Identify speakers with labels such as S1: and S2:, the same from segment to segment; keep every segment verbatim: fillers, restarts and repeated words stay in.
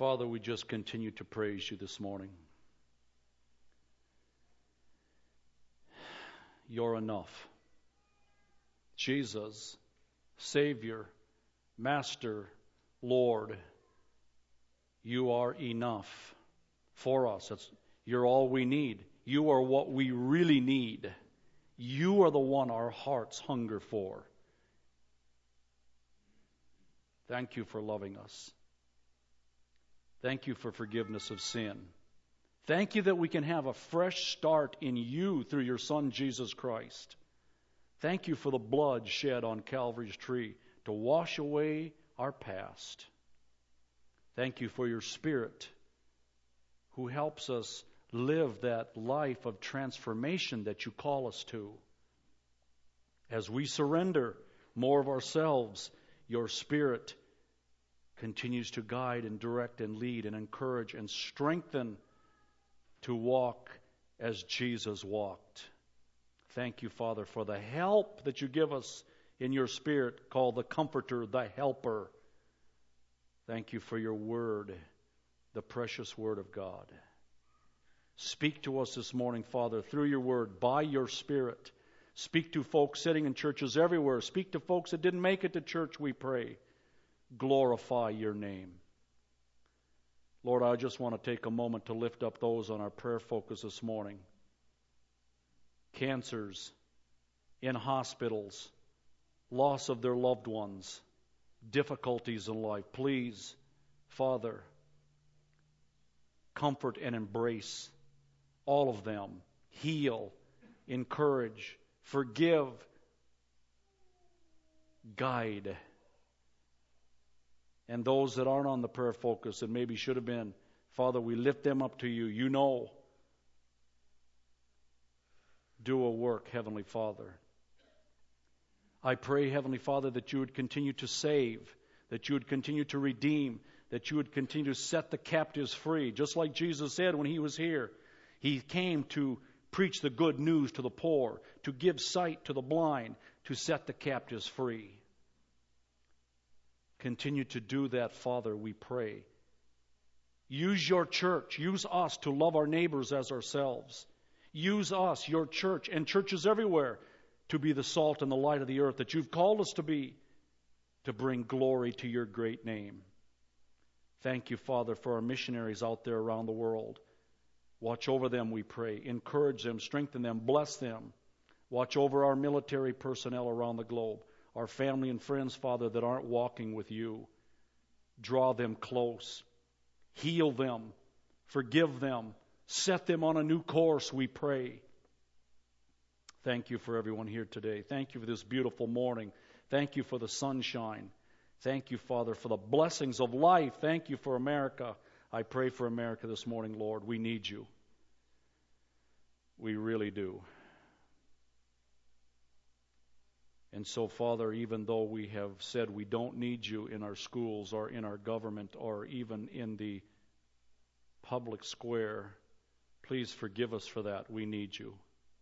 S1: Father, we just continue to praise you this morning. You're enough. Jesus, Savior, Master, Lord, you are enough for us. It's, you're all we need. You are what we really need. You are the one our hearts hunger for. Thank you for loving us. Thank you for forgiveness of sin. Thank you that we can have a fresh start in you through your Son, Jesus Christ. Thank you for the blood shed on Calvary's tree to wash away our past. Thank you for your Spirit who helps us live that life of transformation that you call us to. As we surrender more of ourselves, your Spirit continues to guide and direct and lead and encourage and strengthen to walk as Jesus walked. Thank you, Father, for the help that you give us in your Spirit, called the Comforter, the Helper. Thank you for your Word, the precious Word of God. Speak to us this morning, Father, through your Word, by your Spirit. Speak to folks sitting in churches everywhere. Speak to folks that didn't make it to church, we pray. Glorify your name. Lord, I just want to take a moment to lift up those on our prayer focus this morning. Cancers, in hospitals, loss of their loved ones, difficulties in life. Please, Father, comfort and embrace all of them. Heal, encourage, forgive, guide. And those that aren't on the prayer focus and maybe should have been, Father, we lift them up to you. You know. Do a work, Heavenly Father. I pray, Heavenly Father, that you would continue to save, that you would continue to redeem, that you would continue to set the captives free. Just like Jesus said when he was here, he came to preach the good news to the poor, to give sight to the blind, to set the captives free. Continue to do that, Father, we pray. Use your church. Use us to love our neighbors as ourselves. Use us, your church, and churches everywhere, to be the salt and the light of the earth that you've called us to be, to bring glory to your great name. Thank you, Father, for our missionaries out there around the world. Watch over them, we pray. Encourage them, strengthen them, bless them. Watch over our military personnel around the globe. Our family and friends, Father, that aren't walking with you. Draw them close. Heal them. Forgive them. Set them on a new course, we pray. Thank you for everyone here today. Thank you for this beautiful morning. Thank you for the sunshine. Thank you, Father, for the blessings of life. Thank you for America. I pray for America this morning, Lord. We need you. We really do. And so, Father, even though we have said we don't need you in our schools or in our government or even in the public square, please forgive us for that. We need you.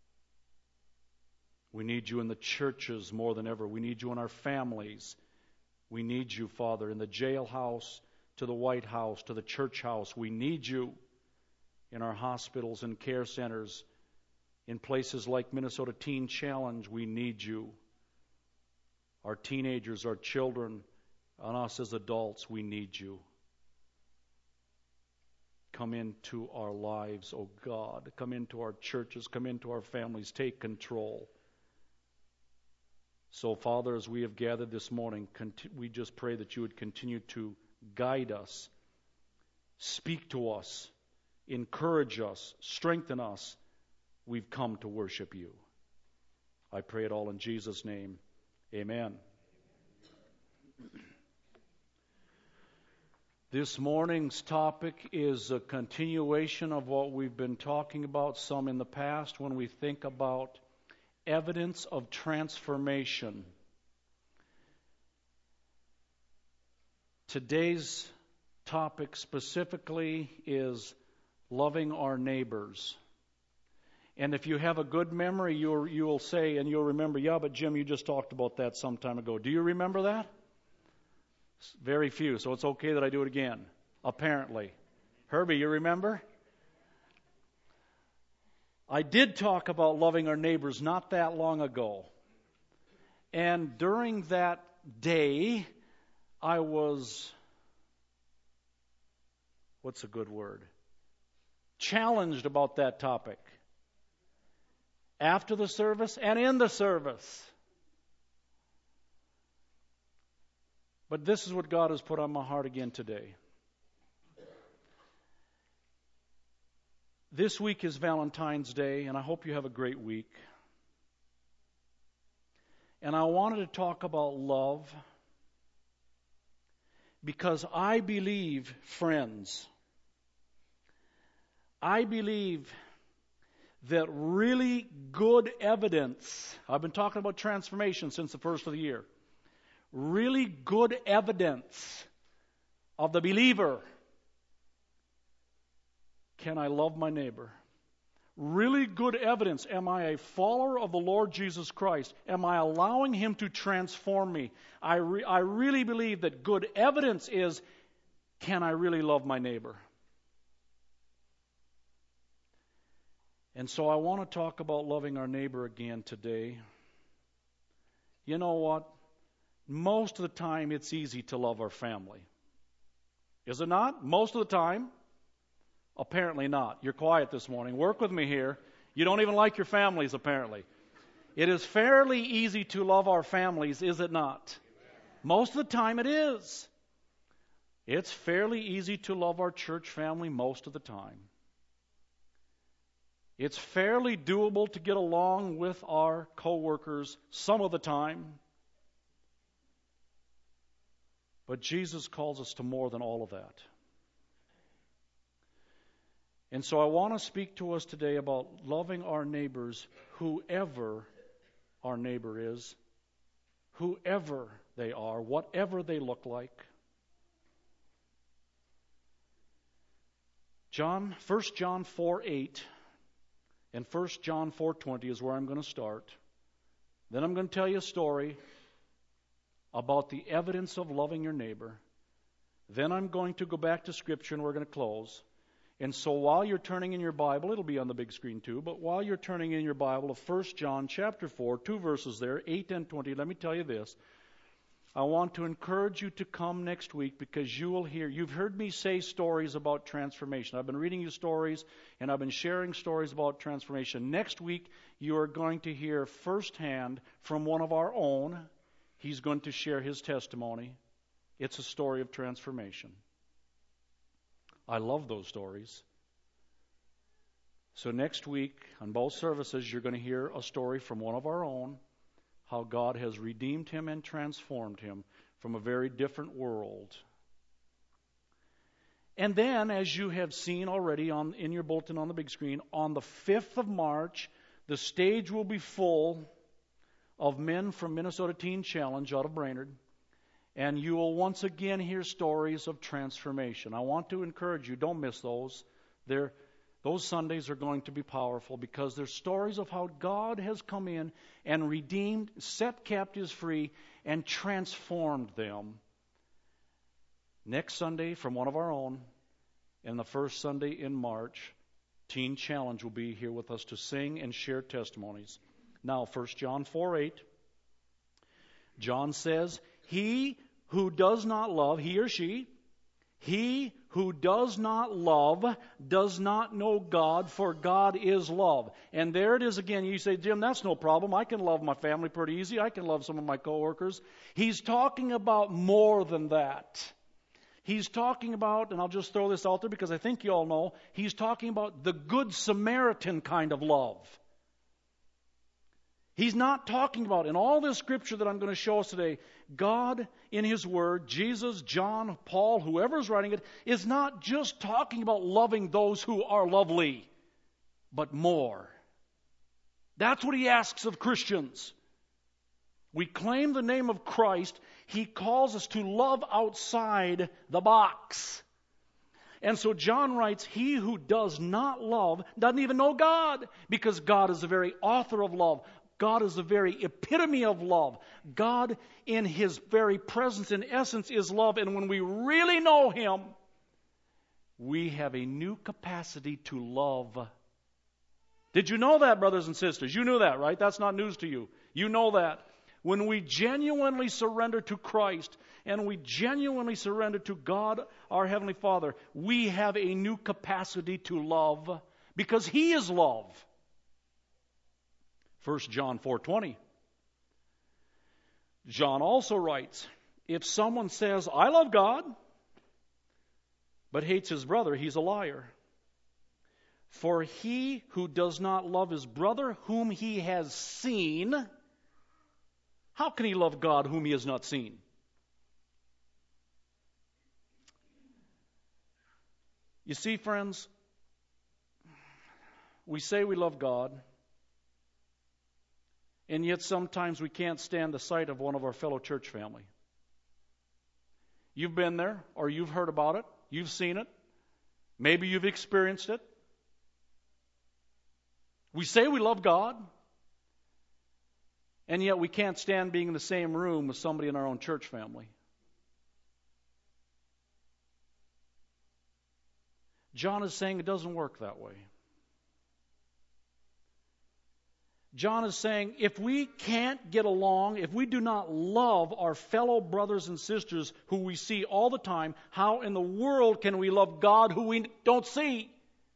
S1: We need you in the churches more than ever. We need you in our families. We need you, Father, in the jailhouse, to the White House, to the church house. We need you in our hospitals and care centers, in places like Minnesota Teen Challenge. We need you. Our teenagers, our children, and us as adults, we need you. Come into our lives, oh God. Come into our churches. Come into our families. Take control. So, Father, as we have gathered this morning, we just pray that you would continue to guide us, speak to us, encourage us, strengthen us. We've come to worship you. I pray it all in Jesus' name. Amen. This morning's topic is a continuation of what we've been talking about some in the past when we think about evidence of transformation. Today's topic specifically is loving our neighbors. And if you have a good memory, you'll, you'll say and you'll remember, yeah, but Jim, you just talked about that some time ago. Do you remember that? Very few, so it's okay that I do it again. apparently. Herbie, you remember? I did talk about loving our neighbors not that long ago. And during that day, I was, what's a good word? Challenged about that topic. After the service and in the service. But this is what God has put on my heart again today. This week is Valentine's Day, and I hope you have a great week. And I wanted to talk about love because I believe, friends, I believe that really good evidence, I've been talking about transformation since the first of the year, really good evidence of the believer. Can I love my neighbor? Really good evidence. Am I a follower of the Lord Jesus Christ? Am I allowing Him to transform me? I, re- I really believe that good evidence is, can I really love my neighbor? And so I want to talk about loving our neighbor again today. You know what? Most of the time it's easy to love our family. Is it not? Most of the time? Apparently not. You're quiet this morning. Work with me here. You don't even like your families, apparently. It is fairly easy to love our families, is it not? Most of the time it is. It's fairly easy to love our church family most of the time. It's fairly doable to get along with our co-workers some of the time. But Jesus calls us to more than all of that. And so I want to speak to us today about loving our neighbors, whoever our neighbor is, whoever they are, whatever they look like. John, First John four eight and First John four twenty is where I'm going to start. Then I'm going to tell you a story about the evidence of loving your neighbor. Then I'm going to go back to Scripture and we're going to close. And so while you're turning in your Bible, it'll be on the big screen too, but while you're turning in your Bible to First John chapter four, two verses there, eight and twenty, let me tell you this. I want to encourage you to come next week because you will hear, you've heard me say stories about transformation. I've been reading you stories and I've been sharing stories about transformation. Next week, you are going to hear firsthand from one of our own. He's going to share his testimony. It's a story of transformation. I love those stories. So next week, on both services, you're going to hear a story from one of our own, how God has redeemed him and transformed him from a very different world. And then, as you have seen already on in your bulletin on the big screen, on the fifth of March, the stage will be full of men from Minnesota Teen Challenge out of Brainerd. And you will once again hear stories of transformation. I want to encourage you, don't miss those. They're, those Sundays are going to be powerful because they're stories of how God has come in and redeemed, set captives free, and transformed them. Next Sunday from one of our own, and the first Sunday in March, Teen Challenge will be here with us to sing and share testimonies. Now, First John four eight, John says, He who does not love, he or she, he who does not love does not know God, for God is love. And there it is again. You say, Jim, that's no problem. I can love my family pretty easy. I can love some of my coworkers. He's talking about more than that. He's talking about, and I'll just throw this out there because I think you all know, he's talking about the Good Samaritan kind of love. He's not talking about, in all this scripture that I'm going to show us today, God in His Word, Jesus, John, Paul, whoever's writing it, is not just talking about loving those who are lovely, but more. That's what He asks of Christians. We claim the name of Christ. He calls us to love outside the box. And so John writes, he who does not love doesn't even know God, because God is the very author of love. God is the very epitome of love. God in His very presence and essence is love. And when we really know Him, we have a new capacity to love. Did you know that, brothers and sisters? You knew that, right? That's not news to you. You know that. When we genuinely surrender to Christ and we genuinely surrender to God, our Heavenly Father, we have a new capacity to love because He is love. First John four twenty. John also writes, if someone says, I love God, but hates his brother, he's a liar. For he who does not love his brother whom he has seen, how can he love God whom he has not seen? You see, friends, we say we love God, and yet sometimes we can't stand the sight of one of our fellow church family. You've been there, or you've heard about it, you've seen it, maybe you've experienced it. We say we love God, and yet we can't stand being in the same room with somebody in our own church family. John is saying it doesn't work that way. John is saying if we can't get along, if we do not love our fellow brothers and sisters who we see all the time, how in the world can we love God who we don't see?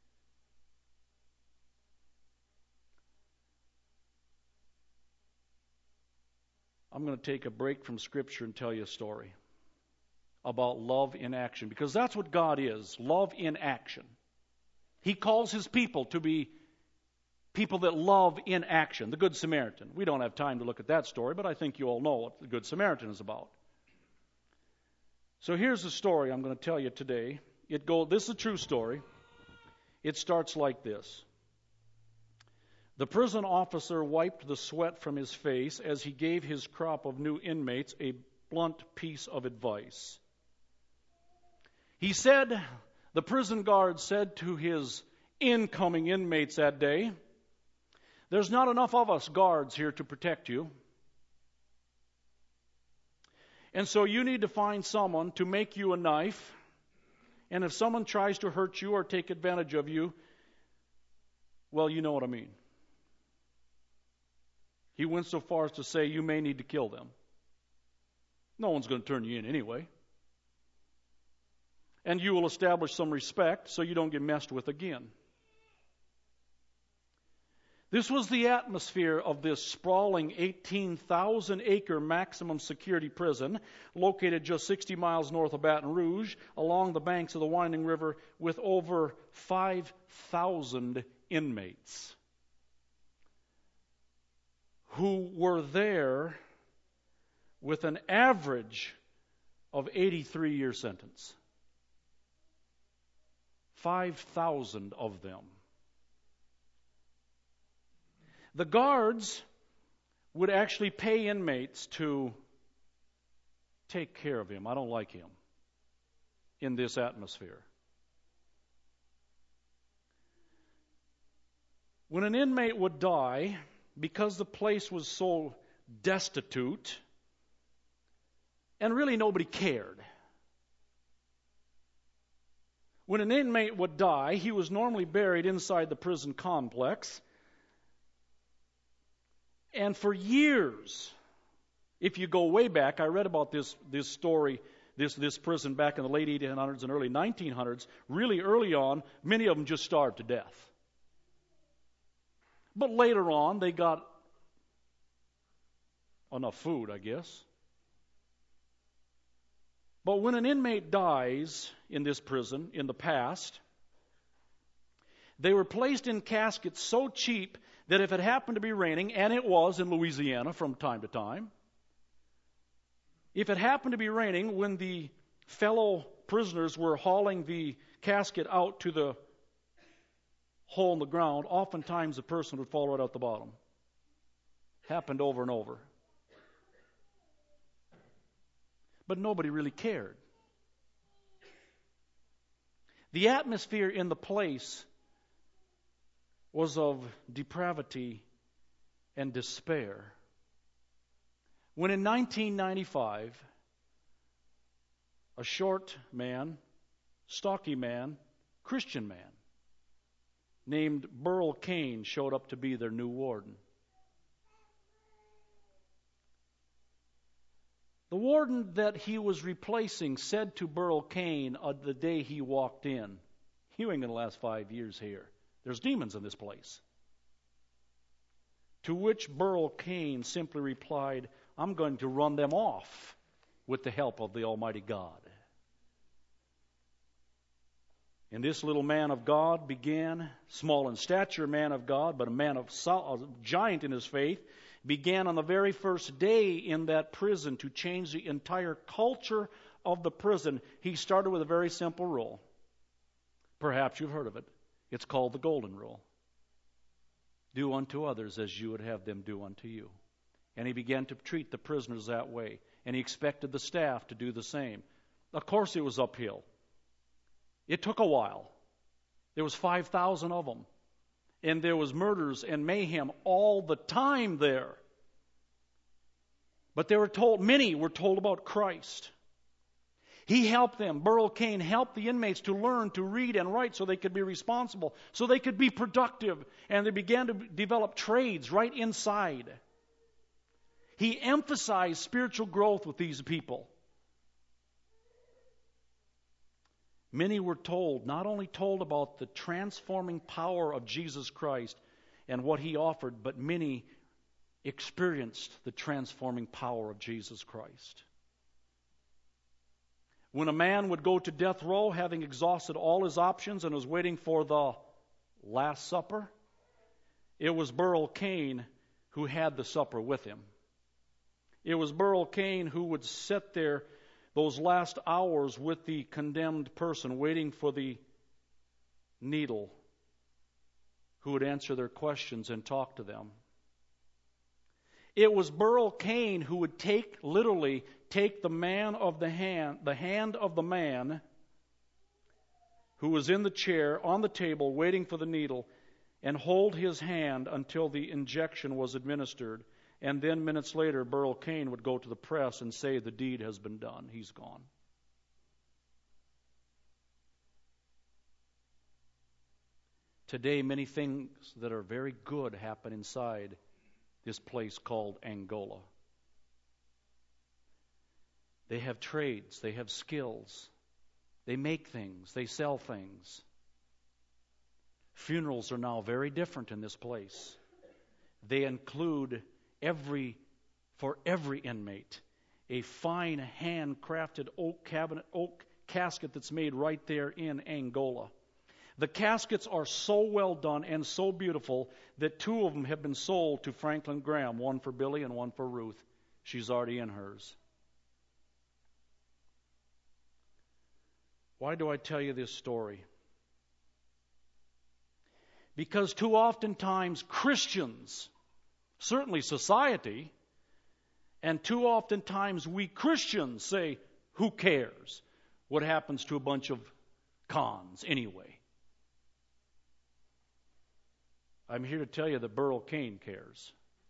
S1: I'm going to take a break from Scripture and tell you a story about love in action, because that's what God is, love in action. He calls His people to be people that love in action, the Good Samaritan. We don't have time to look at that story, but I think you all know what the Good Samaritan is about. So here's the story I'm going to tell you today. It go, this is a true story. It starts like this. The prison officer wiped the sweat from his face as he gave his crop of new inmates a blunt piece of advice. He said, the prison guard said to his incoming inmates that day, there's not enough of us guards here to protect you. And so you need to find someone to make you a knife. And if someone tries to hurt you or take advantage of you, well, you know what I mean. He went so far as to say you may need to kill them. No one's going to turn you in anyway. And you will establish some respect so you don't get messed with again. This was the atmosphere of this sprawling eighteen thousand acre maximum security prison located just sixty miles north of Baton Rouge along the banks of the winding river with over five thousand inmates who were there with an average of eighty-three year sentence. five thousand of them. The guards would actually pay inmates to take care of him. I don't like him in this atmosphere. When an inmate would die, because the place was so destitute, and really nobody cared. When an inmate would die, he was normally buried inside the prison complex. And for years, if you go way back, I read about this this story, this, this prison back in the late eighteen hundreds and early nineteen hundreds. Really early on, many of them just starved to death. But later on, they got enough food, I guess. But when an inmate dies in this prison in the past, they were placed in caskets so cheap that if it happened to be raining, and it was in Louisiana from time to time, if it happened to be raining when the fellow prisoners were hauling the casket out to the hole in the ground, oftentimes the person would fall right out the bottom. Happened over and over. But nobody really cared. The atmosphere in the place was of depravity and despair. When in nineteen ninety-five, a short man, stocky man, Christian man named Burl Cain showed up to be their new warden. The warden that he was replacing said to Burl Cain on the day he walked in, "You ain't going to last five years here. There's demons in this place." To which Burl Cain simply replied, "I'm going to run them off with the help of the Almighty God." And this little man of God began, small in stature man of God, but a man of a giant in his faith, began on the very first day in that prison to change the entire culture of the prison. He started with a very simple rule. Perhaps you've heard of it. It's called the Golden Rule. Do unto others as you would have them do unto you. And he began to treat the prisoners that way. And he expected the staff to do the same. Of course it was uphill. It took a while. There was five thousand of them. And there was murders and mayhem all the time there. But they were told, many were told about Christ. He helped them. Burl Cain helped the inmates to learn to read and write so they could be responsible, so they could be productive. And they began to develop trades right inside. He emphasized spiritual growth with these people. Many were told, not only told about the transforming power of Jesus Christ and what He offered, but many experienced the transforming power of Jesus Christ. When a man would go to death row, having exhausted all his options and was waiting for the Last Supper, it was Burl Cain who had the supper with him. It was Burl Cain who would sit there those last hours with the condemned person, waiting for the needle, who would answer their questions and talk to them. It was Burl Cain who would take, literally, take the man of the hand, the hand of the man who was in the chair, on the table, waiting for the needle, and hold his hand until the injection was administered. And then minutes later, Burl Cain would go to the press and say, "The deed has been done. He's gone." Today, many things that are very good happen inside this place called Angola. They have trades. They have skills. They make things. They sell things. Funerals are now very different in this place. They include every, for every inmate, a fine handcrafted oak cabinet, oak casket that's made right there in Angola. The caskets are so well done and so beautiful that two of them have been sold to Franklin Graham, one for Billy and one for Ruth. She's already in hers. Why do I tell you this story? Because too oftentimes Christians, certainly society, and too oftentimes we Christians say, "Who cares what happens to a bunch of cons anyway?" I'm here to tell you that Burl Cain cares.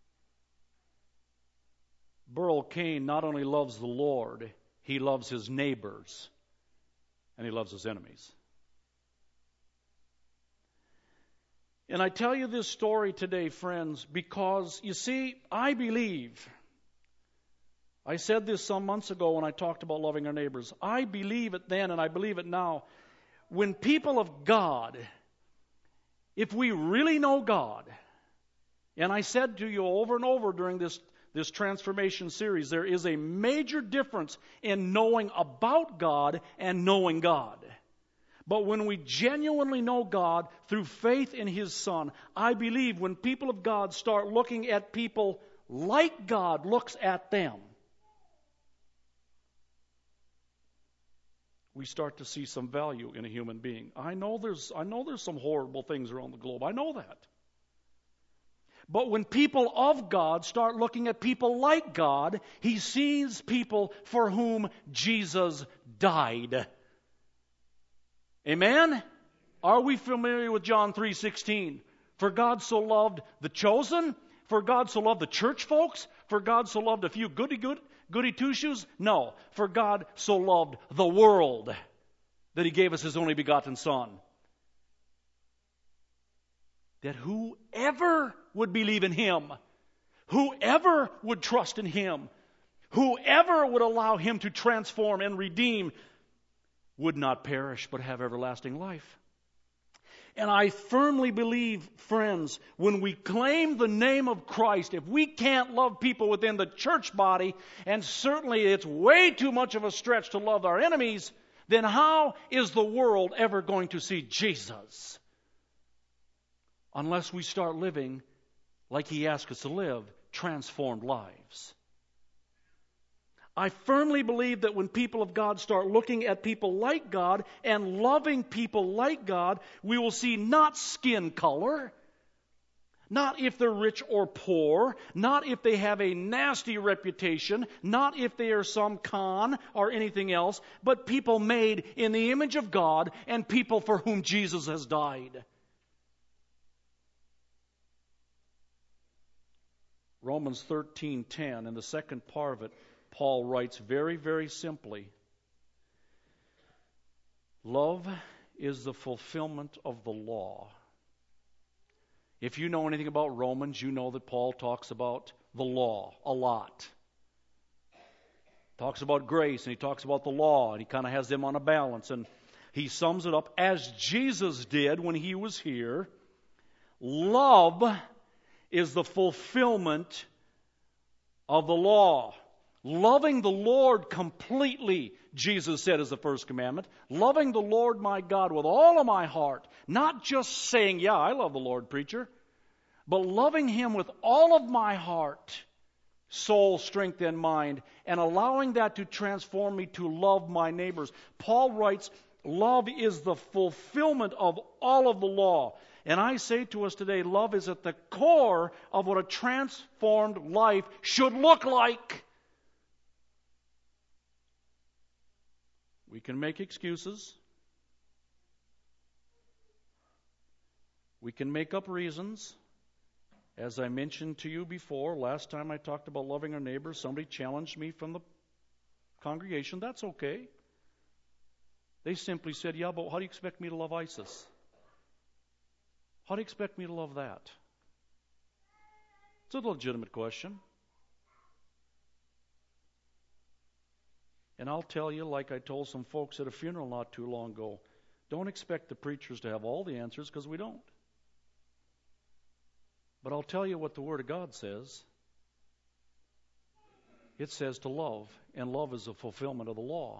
S1: Burl Cain not only loves the Lord, he loves his neighbors, and he loves his enemies. And I tell you this story today, friends, because, you see, I believe, I said this some months ago when I talked about loving our neighbors. I believe it then and I believe it now. When people of God, if we really know God, and I said to you over and over during this, this transformation series, there is a major difference in knowing about God and knowing God. But when we genuinely know God through faith in His Son, I believe when people of God start looking at people like God looks at them, we start to see some value in a human being. I know there's I know there's some horrible things around the globe. I know that. But when people of God start looking at people like God, He sees people for whom Jesus died. Amen? Are we familiar with John three sixteen? For God so loved the chosen? For God so loved the church folks? For God so loved a few goody good goody two-shoes? No. For God so loved the world that He gave us His only begotten Son, that whoever would believe in Him, whoever would trust in Him, whoever would allow Him to transform and redeem would not perish but have everlasting life. And I firmly believe, friends, when we claim the name of Christ, if we can't love people within the church body, and certainly it's way too much of a stretch to love our enemies, then how is the world ever going to see Jesus? Unless we start living like He asked us to live, transformed lives. I firmly believe that when people of God start looking at people like God and loving people like God, we will see not skin color, not if they're rich or poor, not if they have a nasty reputation, not if they are some con or anything else, but people made in the image of God and people for whom Jesus has died. Romans thirteen ten, in the second part of it, Paul writes very, very simply, love is the fulfillment of the law. If you know anything about Romans, you know that Paul talks about the law a lot. Talks about grace, and he talks about the law, and he kind of has them on a balance. And he sums it up as Jesus did when He was here. Love is the fulfillment of the law. Loving the Lord completely, Jesus said, is the first commandment. Loving the Lord my God with all of my heart. Not just saying, yeah, I love the Lord, preacher. But loving Him with all of my heart, soul, strength, and mind. And allowing that to transform me to love my neighbors. Paul writes, love is the fulfillment of all of the law. And I say to us today, love is at the core of what a transformed life should look like. We can make excuses. We can make up reasons. As I mentioned to you before, last time I talked about loving our neighbors, somebody challenged me from the congregation. That's okay. They simply said, yeah, but how do you expect me to love ISIS? How do you expect me to love that? It's a legitimate question. And I'll tell you, like I told some folks at a funeral not too long ago, don't expect the preachers to have all the answers, because we don't. But I'll tell you what the Word of God says. It says to love, and love is a fulfillment of the law.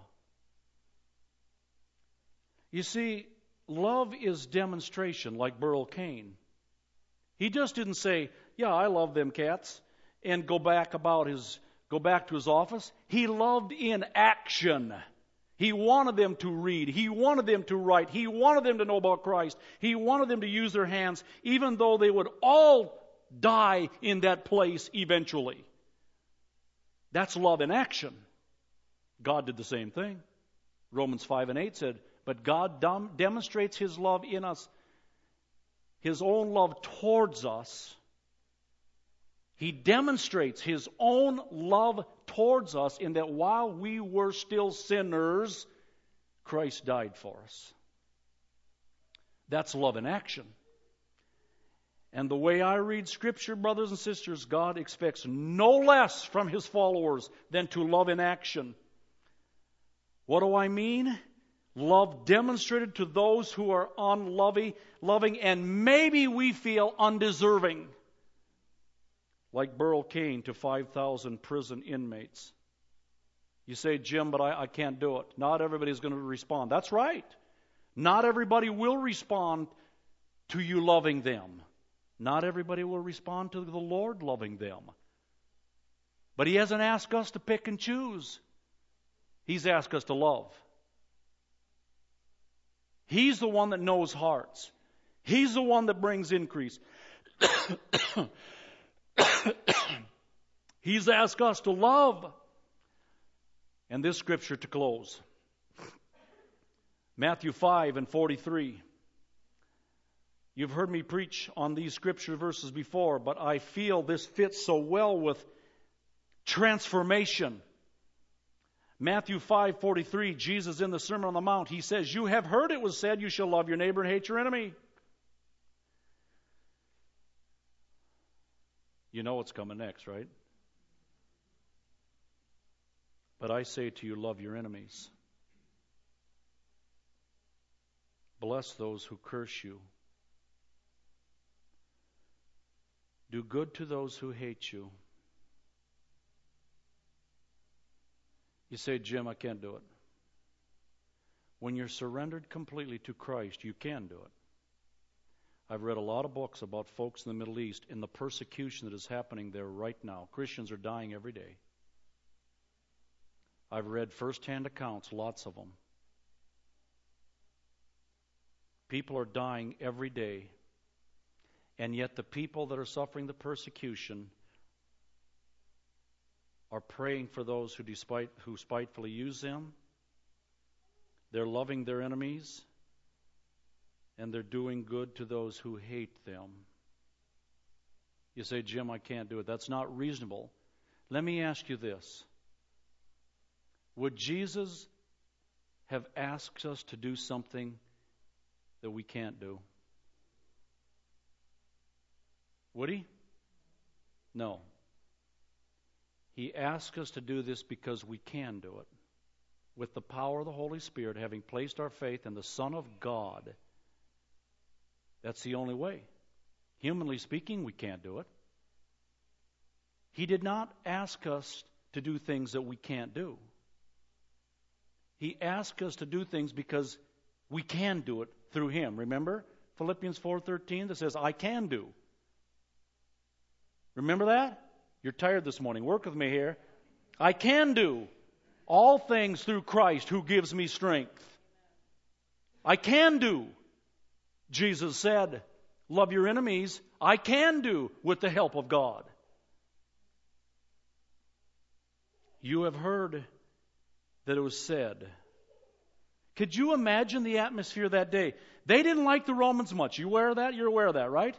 S1: You see, love is demonstration, like Burl Cain. He just didn't say, yeah, I love them cats, and go back about his Go back to his office. He loved in action. He wanted them to read. He wanted them to write. He wanted them to know about Christ. He wanted them to use their hands, even though they would all die in that place eventually. That's love in action. God did the same thing. Romans five and eight said, but God dem- demonstrates His love in us, His own love towards us. He demonstrates His own love towards us in that while we were still sinners, Christ died for us. That's love in action. And the way I read Scripture, brothers and sisters, God expects no less from His followers than to love in action. What do I mean? Love demonstrated to those who are unloving, loving, and maybe we feel undeserving. Like Burl Cain to five thousand prison inmates. You say, Jim, but I, I can't do it. Not everybody's going to respond. That's right. Not everybody will respond to you loving them. Not everybody will respond to the Lord loving them. But He hasn't asked us to pick and choose. He's asked us to love. He's the one that knows hearts. He's the one that brings increase. He's asked us to love. And this scripture to close. Matthew five and forty-three. You've heard me preach on these scripture verses before, but I feel this fits so well with transformation. Matthew five forty-three, Jesus in the Sermon on the Mount, He says, you have heard it was said, you shall love your neighbor and hate your enemy. You know what's coming next, right? But I say to you, love your enemies. Bless those who curse you. Do good to those who hate you. You say, Jim, I can't do it. When you're surrendered completely to Christ, you can do it. I've read a lot of books about folks in the Middle East and the persecution that is happening there right now. Christians are dying every day. I've read firsthand accounts, lots of them. People are dying every day. And yet the people that are suffering the persecution are praying for those who despite who spitefully use them. They're loving their enemies. And they're doing good to those who hate them. You say, Jim, I can't do it. That's not reasonable. Let me ask you this. Would Jesus have asked us to do something that we can't do? Would he? No. He asks us to do this because we can do it. With the power of the Holy Spirit, having placed our faith in the Son of God. That's the only way. Humanly speaking, we can't do it. He did not ask us to do things that we can't do. He asked us to do things because we can do it through Him. Remember Philippians four thirteen that says, I can do. Remember that? You're tired this morning. Work with me here. I can do all things through Christ who gives me strength. I can do. Jesus said, love your enemies. I can do with the help of God. You have heard that it was said. Could you imagine the atmosphere that day? They didn't like the Romans much. You aware of that? You're aware of that, right?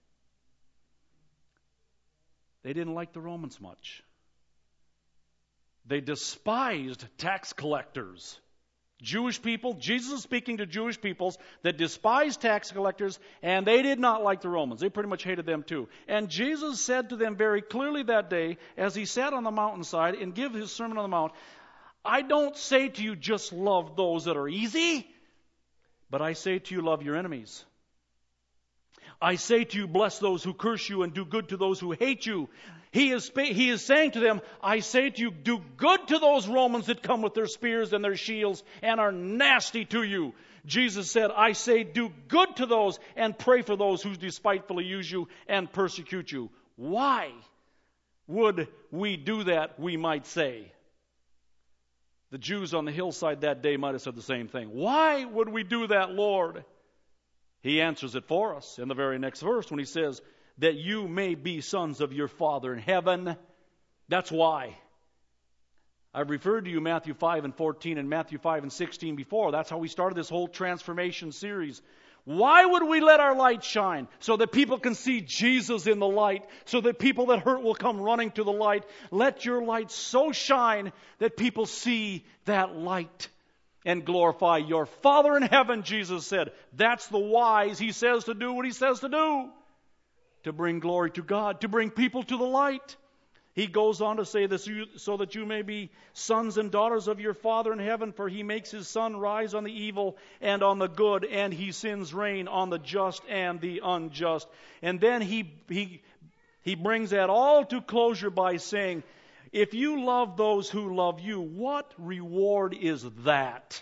S1: They didn't like the Romans much. They despised tax collectors. Jewish people, Jesus is speaking to Jewish peoples that despised tax collectors, and they did not like the Romans. They pretty much hated them too. And Jesus said to them very clearly that day, as he sat on the mountainside and gave his Sermon on the Mount, I don't say to you just love those that are easy, but I say to you love your enemies. I say to you bless those who curse you and do good to those who hate you. He is, he is saying to them, I say to you, do good to those Romans that come with their spears and their shields and are nasty to you. Jesus said, I say, do good to those and pray for those who despitefully use you and persecute you. Why would we do that, we might say? The Jews on the hillside that day might have said the same thing. Why would we do that, Lord? He answers it for us in the very next verse when he says, that you may be sons of your Father in heaven. That's why. I've referred to you Matthew five and fourteen and Matthew five and sixteen before. That's how we started this whole transformation series. Why would we let our light shine? So that people can see Jesus in the light. So that people that hurt will come running to the light. Let your light so shine that people see that light and glorify your Father in heaven, Jesus said. That's the whys. He says to do what he says to do. To bring glory to God, to bring people to the light. He goes on to say this, so that you may be sons and daughters of your Father in heaven, for he makes his sun rise on the evil and on the good, and he sends rain on the just and the unjust. And then he he he brings that all to closure by saying, if you love those who love you, what reward is that?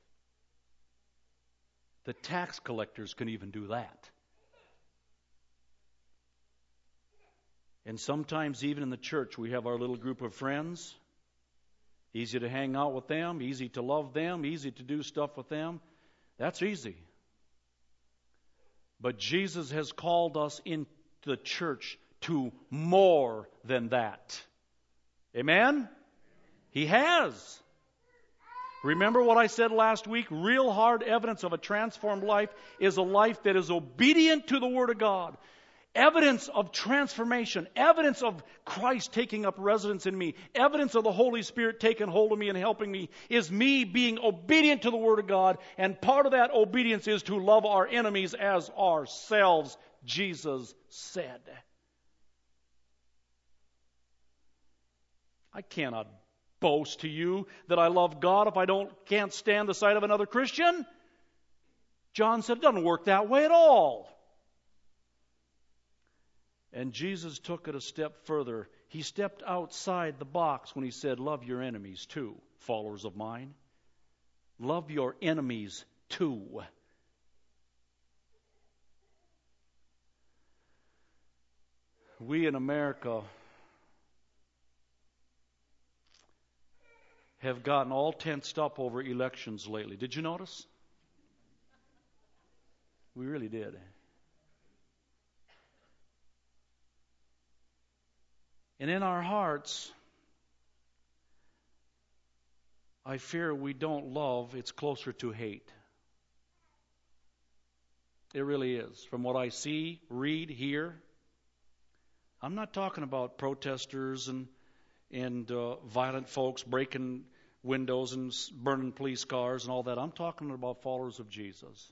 S1: The tax collectors can even do that. And sometimes even in the church we have our little group of friends. Easy to hang out with them, easy to love them, easy to do stuff with them. That's easy. But Jesus has called us into the church to more than that. Amen? He has. Remember what I said last week? Real hard evidence of a transformed life is a life that is obedient to the Word of God. Evidence of transformation, evidence of Christ taking up residence in me, evidence of the Holy Spirit taking hold of me and helping me is me being obedient to the Word of God, and part of that obedience is to love our enemies as ourselves, Jesus said. I cannot boast to you that I love God if I don't can't stand the sight of another Christian. John said, it doesn't work that way at all. And Jesus took it a step further. He stepped outside the box when he said, love your enemies too, followers of mine. Love your enemies too. We in America have gotten all tensed up over elections lately. Did you notice? We really did. And in our hearts, I fear we don't love, it's closer to hate. It really is. From what I see, read, hear. I'm not talking about protesters and and uh, violent folks breaking windows and burning police cars and all that. I'm talking about followers of Jesus.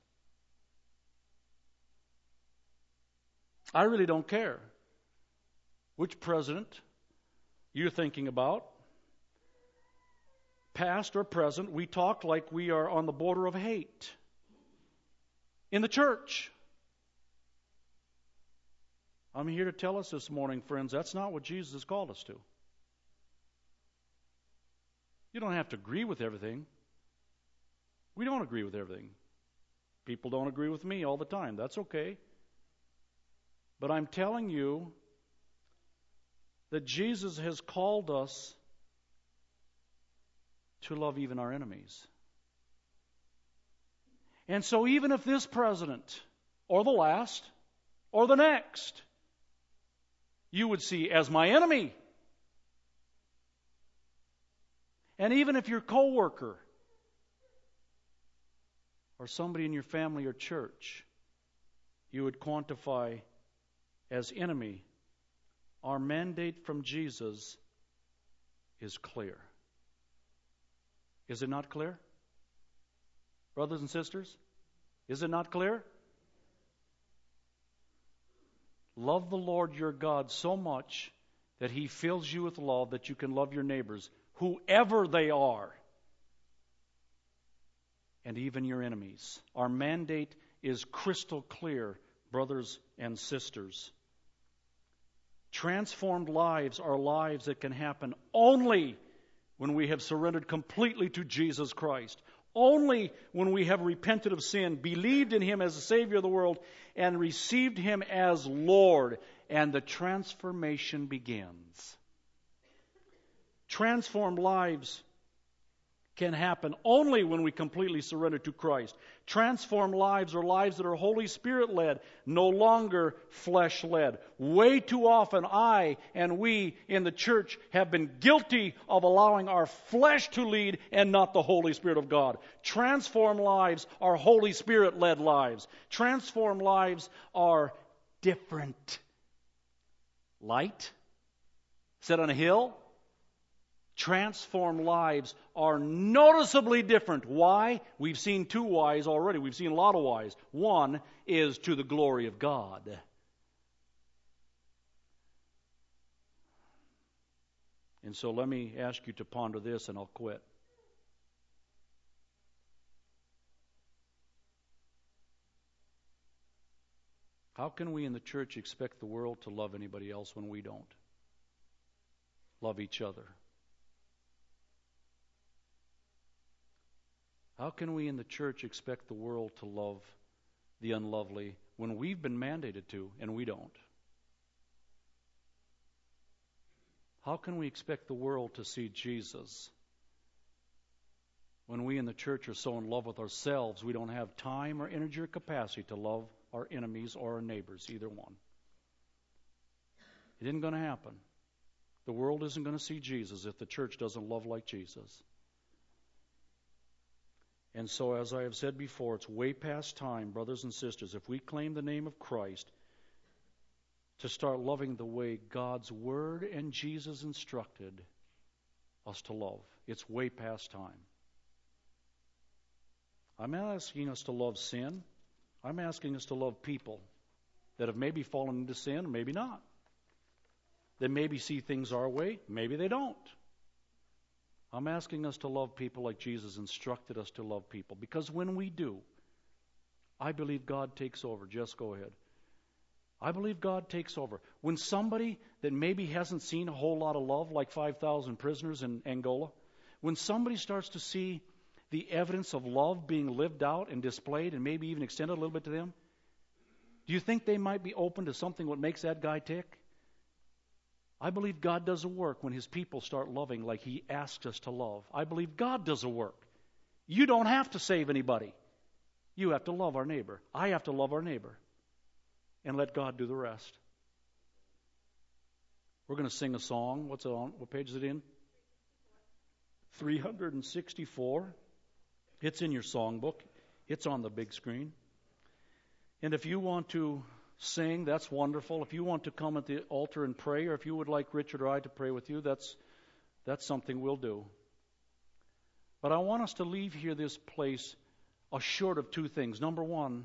S1: I really don't care which president you're thinking about, past or present. We talk like we are on the border of hate in the church. I'm here to tell us this morning, friends, that's not what Jesus has called us to. You don't have to agree with everything. We don't agree with everything. People don't agree with me all the time. That's okay. But I'm telling you that Jesus has called us to love even our enemies. And so even if this president, or the last, or the next, you would see as my enemy, and even if your coworker or somebody in your family or church you would quantify as enemy, our mandate from Jesus is clear. Is it not clear? Brothers and sisters, is it not clear? Love the Lord your God so much that He fills you with love that you can love your neighbors, whoever they are, and even your enemies. Our mandate is crystal clear, brothers and sisters. Transformed lives are lives that can happen only when we have surrendered completely to Jesus Christ. Only when we have repented of sin, believed in Him as the Savior of the world, and received Him as Lord, and the transformation begins. Transformed lives can happen only when we completely surrender to Christ. Transformed lives are lives that are Holy Spirit-led, no longer flesh-led. Way too often I and we in the church have been guilty of allowing our flesh to lead and not the Holy Spirit of God. Transformed lives are Holy Spirit-led lives. Transformed lives are different. Light set on a hill. Transformed lives are noticeably different. Why? We've seen two whys already. We've seen a lot of whys. One is to the glory of God. And so let me ask you to ponder this and I'll quit. How can we in the church expect the world to love anybody else when we don't? Love each other. How can we in the church expect the world to love the unlovely when we've been mandated to and we don't? How can we expect the world to see Jesus when we in the church are so in love with ourselves we don't have time or energy or capacity to love our enemies or our neighbors, either one? It isn't going to happen. The world isn't going to see Jesus if the church doesn't love like Jesus. And so, as I have said before, it's way past time, brothers and sisters, if we claim the name of Christ, to start loving the way God's Word and Jesus instructed us to love. It's way past time. I'm not asking us to love sin. I'm asking us to love people that have maybe fallen into sin, maybe not. They maybe see things our way, maybe they don't. I'm asking us to love people like Jesus instructed us to love people. Because when we do, I believe God takes over. Just go ahead. I believe God takes over. When somebody that maybe hasn't seen a whole lot of love, like five thousand prisoners in Angola, when somebody starts to see the evidence of love being lived out and displayed and maybe even extended a little bit to them, do you think they might be open to something what makes that guy tick? I believe God does a work when His people start loving like He asks us to love. I believe God does a work. You don't have to save anybody. You have to love our neighbor. I have to love our neighbor. And let God do the rest. We're going to sing a song. What's it on? What page is it in? three hundred sixty-four. It's in your songbook. It's on the big screen. And if you want to sing, that's wonderful. If you want to come at the altar and pray, or if you would like Richard or I to pray with you, that's that's something we'll do. But I want us to leave here this place assured of two things. Number one,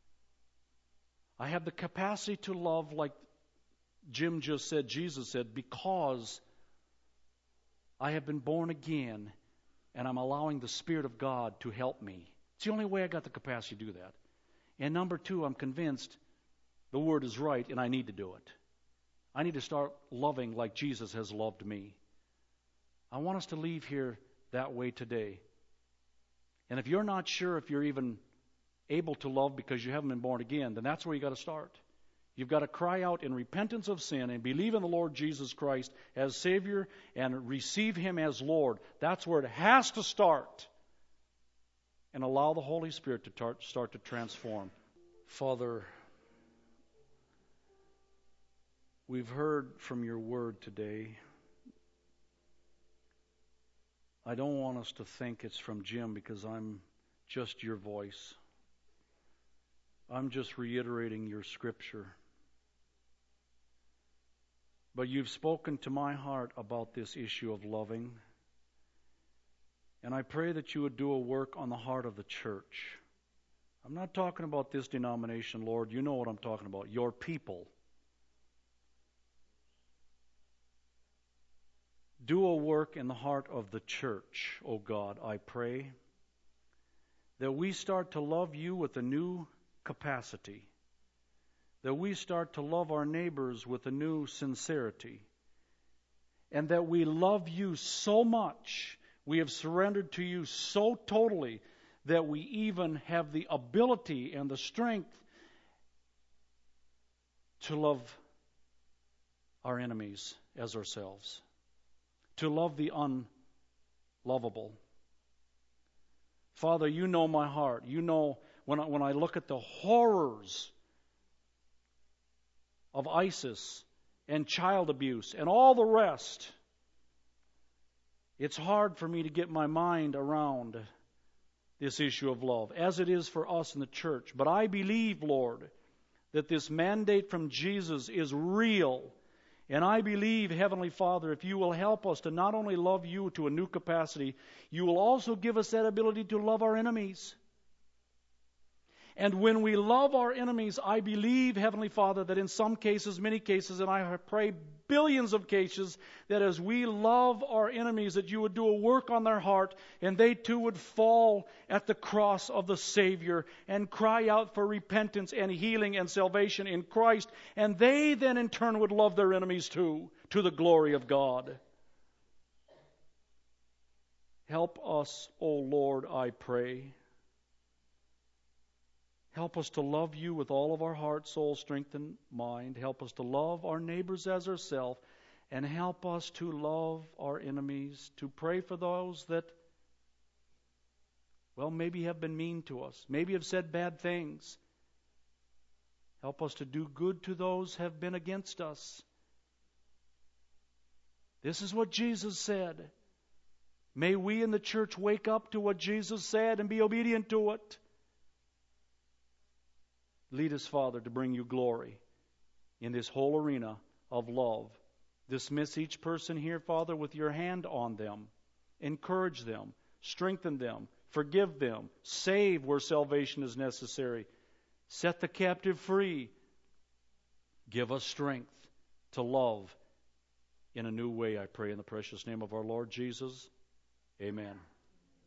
S1: I have the capacity to love like Jim just said, Jesus said, because I have been born again and I'm allowing the Spirit of God to help me. It's the only way I got the capacity to do that. And number two, I'm convinced the Word is right and I need to do it. I need to start loving like Jesus has loved me. I want us to leave here that way today. And if you're not sure if you're even able to love because you haven't been born again, then that's where you got to start. You've got to cry out in repentance of sin and believe in the Lord Jesus Christ as Savior and receive Him as Lord. That's where it has to start. And allow the Holy Spirit to tar- start to transform. Father, we've heard from your word today. I don't want us to think it's from Jim because I'm just your voice. I'm just reiterating your scripture. But you've spoken to my heart about this issue of loving. And I pray that you would do a work on the heart of the church. I'm not talking about this denomination, Lord. You know what I'm talking about. Your people. Do a work in the heart of the church, O God, I pray. That we start to love you with a new capacity. That we start to love our neighbors with a new sincerity. And that we love you so much, we have surrendered to you so totally, that we even have the ability and the strength to love our enemies as ourselves. To love the unlovable. Father, you know my heart. You know when I, when I look at the horrors of ISIS and child abuse and all the rest, it's hard for me to get my mind around this issue of love, as it is for us in the church. But I believe, Lord, that this mandate from Jesus is real. And I believe, Heavenly Father, if you will help us to not only love you to a new capacity, you will also give us that ability to love our enemies. And when we love our enemies, I believe, Heavenly Father, that in some cases, many cases, and I pray billions of cases, that as we love our enemies, that you would do a work on their heart, and they too would fall at the cross of the Savior and cry out for repentance and healing and salvation in Christ. And they then in turn would love their enemies too, to the glory of God. Help us, O Lord, I pray. Help us to love you with all of our heart, soul, strength, and mind. Help us to love our neighbors as ourselves. And help us to love our enemies, to pray for those that, well, maybe have been mean to us, maybe have said bad things. Help us to do good to those who have been against us. This is what Jesus said. May we in the church wake up to what Jesus said and be obedient to it. Lead us, Father, to bring you glory in this whole arena of love. Dismiss each person here, Father, with your hand on them. Encourage them. Strengthen them. Forgive them. Save where salvation is necessary. Set the captive free. Give us strength to love in a new way, I pray, in the precious name of our Lord Jesus. Amen.